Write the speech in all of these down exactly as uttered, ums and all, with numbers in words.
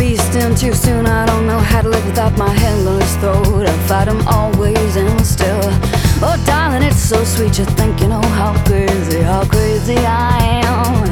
beast in too soon. I don't know how to live without my hand on his throat. I fight him always and still. Oh darling, it's so sweet. You think you know how crazy, how crazy I am.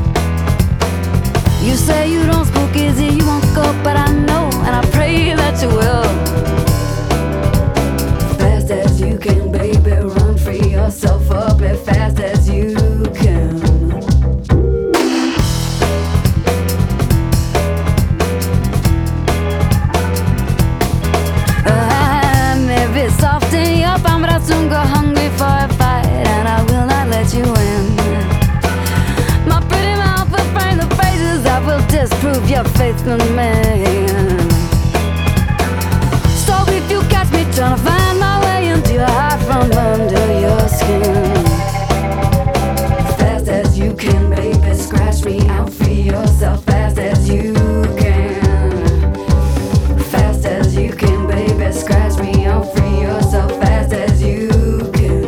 You say you don't spook easy, you won't go, but I know, and I pray that you will. Fast as you can, baby, run, free yourself up as fast as you can. Soften your palm, but I'll soon go hungry for a fight, and I will not let you in. My pretty mouth will frame the phrases that will disprove your faith in me. So if you catch me trying to find my way into your heart from under your skin, fast as you can, baby, scratch me out, free yourself fast as you can. Fast as you can, baby, scratch me out, free yourself fast as you can.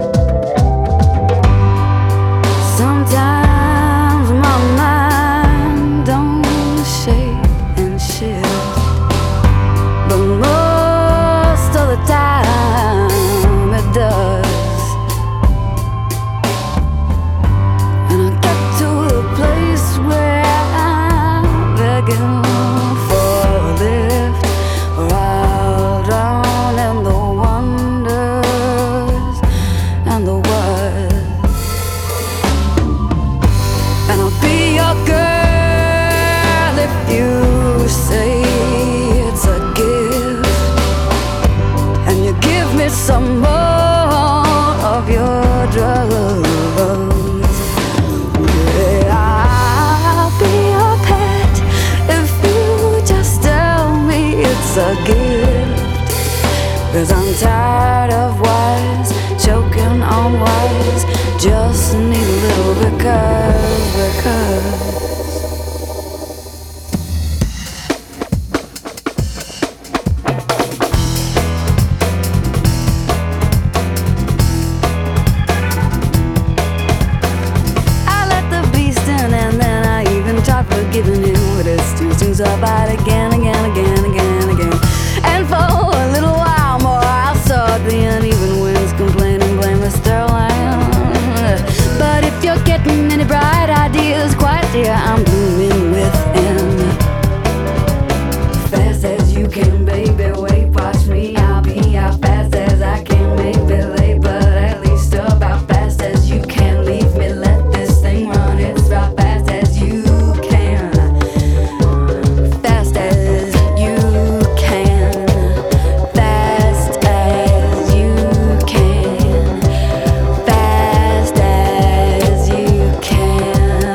Sometimes my mind don't shake and shift, but most of the time it does. And I get to the place where I'm begging for a lift, or I'll drown in the wonders and the words. And I'll be your girl if you say it's a gift, and you give me some more of your drugs. Yeah, I'll be your pet if you just tell me it's a gift. 'Cause I'm tired of wise, choking on wise. Just need a little because, because I let the beast in, and then I even tried forgiving him, but it's too soon, so I fight again, again, again, again, again. And for a little while more I saw the uneven winds, complaining, blameless Sterling. But if you're getting any bright ideas, quiet dear, I'm blooming within. Fast as you can, baby, wait, watch me, I'll be out fast as I can, maybe late, but at least about fast as you can. Leave me, let this thing run, it's about fast as you can. Fast as you can, fast as you can, fast as you can.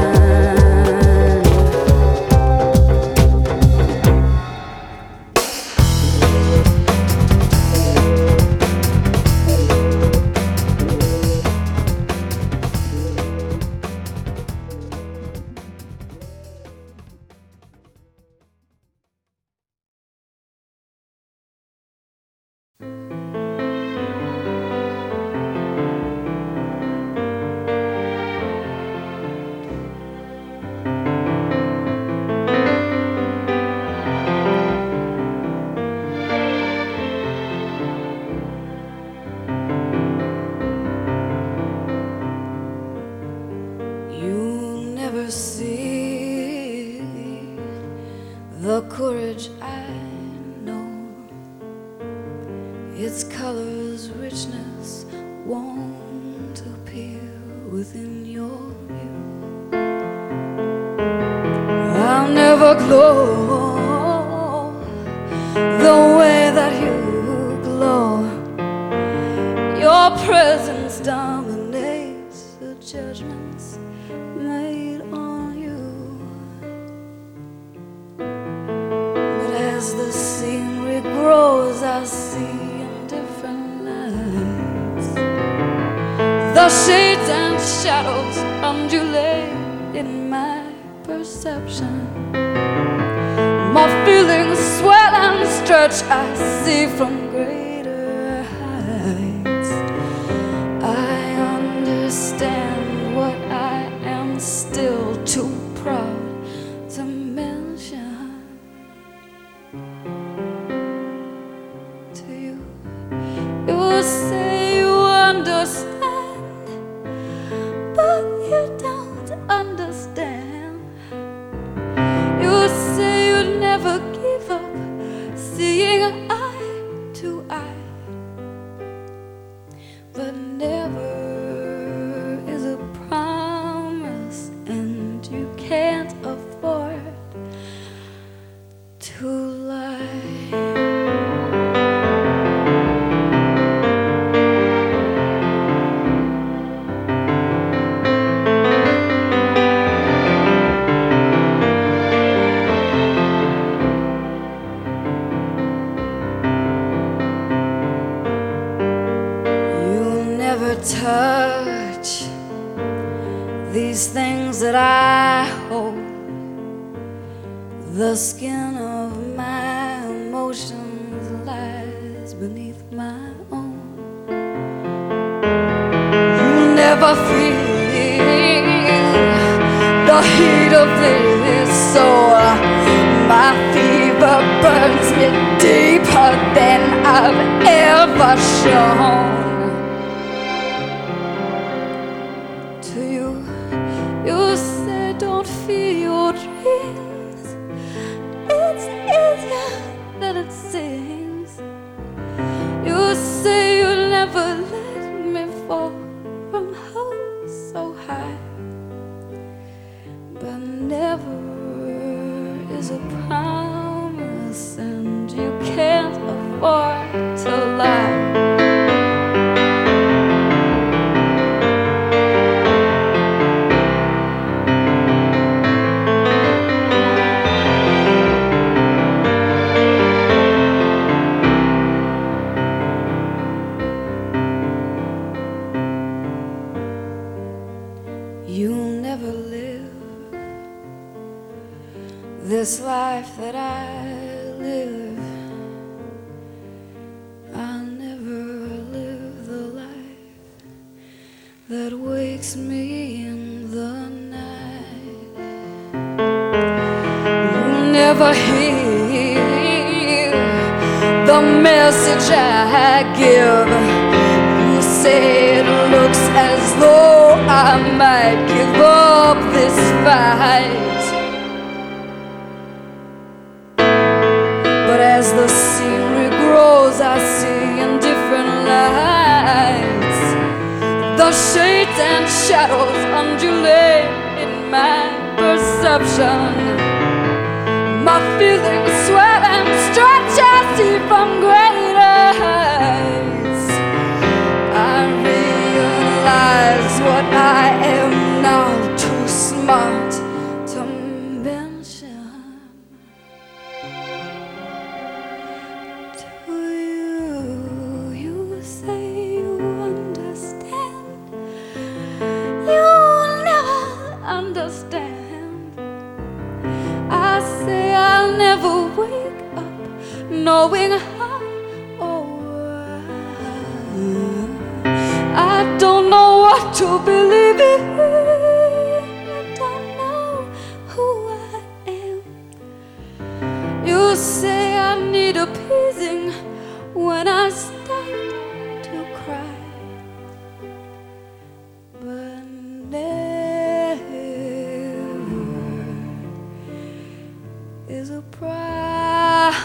You'll never see the courage I know. Its colors, richness won't appear within your view. I'll never glow the way that you glow. Your presence dominates the judgments made on you. But as the scenery grows, I see in different lights. The shades and shadows undulate in my perception. My feelings swell and stretch, I see from greater heights. I understand what I am still too proud to mention. say you understand, but you don't understand. You say you'd never give up, seeing eye to eye, but never is a promise, and you can't afford to lie. Touch these things that I hold, the skin of my emotions lies beneath my own. You never feel the heat of this, so my fever burns me deeper than I've ever shown. You say don't fear your dreams, it's easier than it seems. You say you'll never let me fall from hope so high, but never is a promise, and you can't afford to lie. You'll never live this life that I live. I'll never live the life that wakes me in the night. You'll never hear the message I give. You say it looks as though I might give up this fight, but as the scenery grows, I see in different lights. The shades and shadows undulate in my perception. My feelings swell and stretch, I see from greater heights. I realize what I am now too smart to mention to you. You say you understand, you'll never understand. I say I'll never wake up knowing how or why. I don't know what to believe in. I don't know who I am. You say I need appeasing when I start to cry, but never is a promise,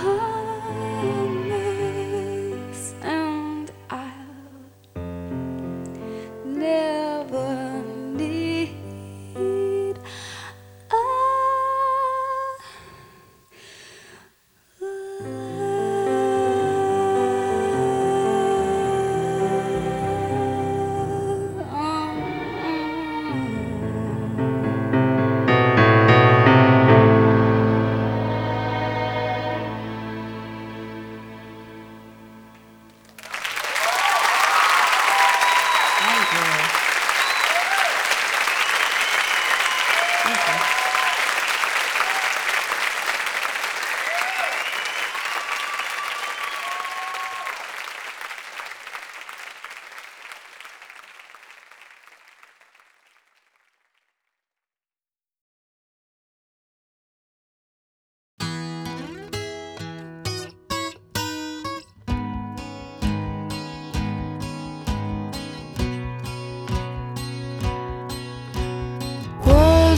and I'll never need a love.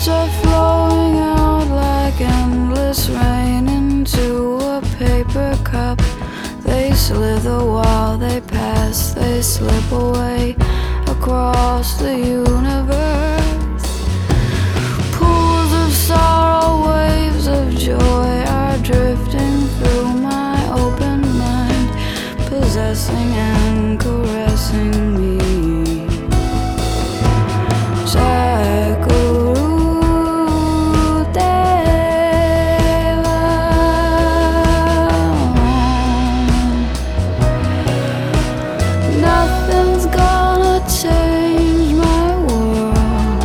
Words are flowing out like endless rain into a paper cup. They slither while they pass, they slip away across the universe. Pools of sorrow, waves of joy are drifting through my open mind, possessing and caressing me. Nothing's gonna change my world.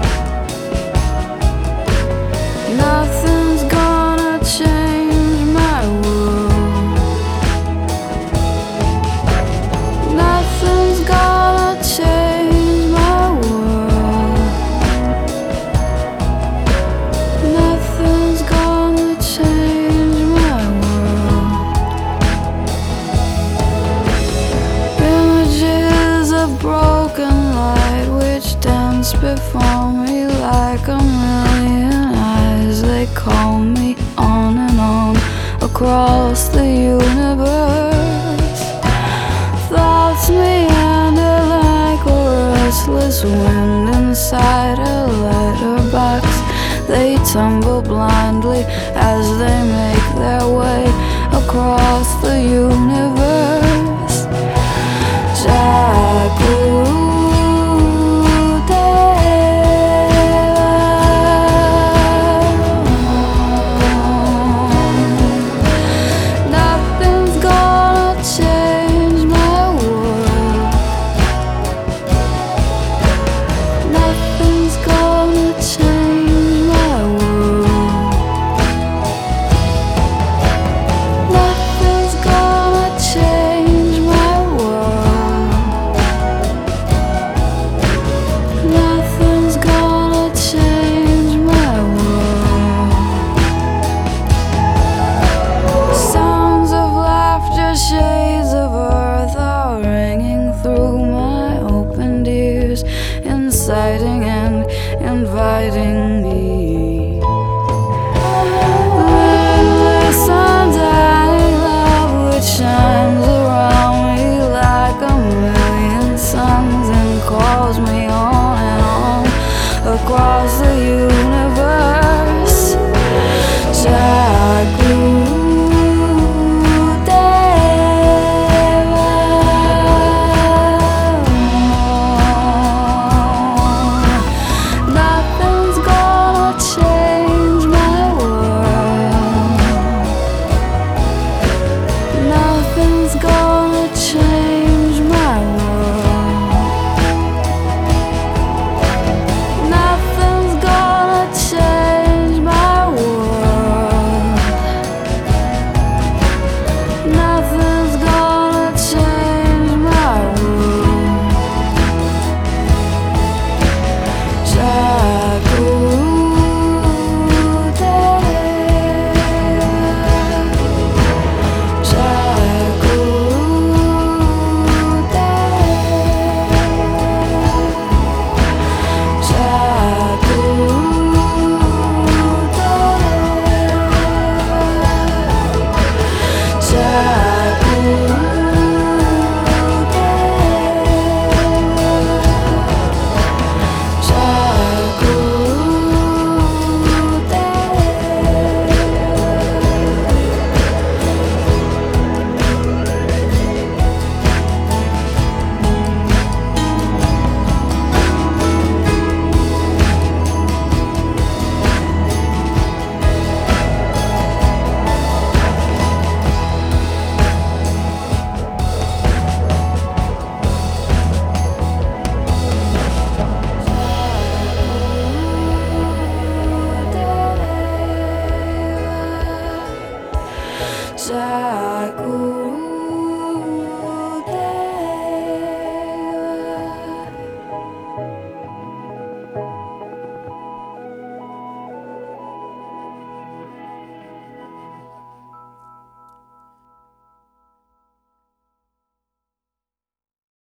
Nothing's gonna change my world. Nothing's gonna change my world. Nothing's gonna change my world. Images of broken light which dance before me like a million eyes. They call me on and on across the universe. Thoughts meander like a restless wind inside a letterbox. They tumble blindly as they make their way across the universe. Nothing's gonna change my world. Nothing's gonna change my world. Nothing's gonna change my world. Nothing's gonna change my world. Sounds of laughter, shades of earth are ringing through my opened ears, inciting and inviting me. Limitless, undying love which shines around me like a million suns and calls me on and on across the universe. Nothing's gonna change my world. Nothing's gonna change my world. Nothing's gonna change my world. Nothing's gonna change my Jagu.